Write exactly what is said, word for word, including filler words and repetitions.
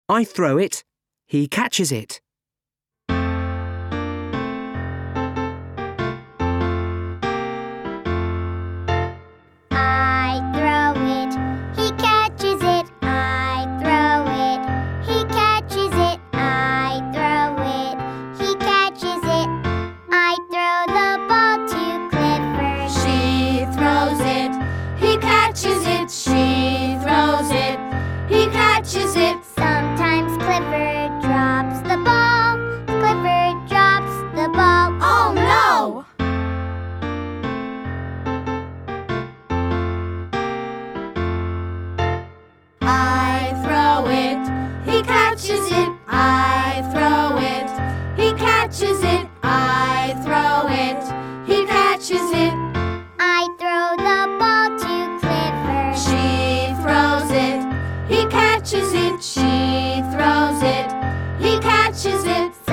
I throw it. He catches it. I throw it. He catches it. I throw it. He catches it. I throw it. He catches it. I throw the ball to Clifford. She throws it. He catches it. She throws it. He catches it. Sometimes Clifford drops the ball. Clifford drops the ball. Oh no! I throw it. He catches it. I throw it. He catches it. I throw it. He catches it. I throw the ball to Clifford. She throws it. He catches it. She throws it. He catches it.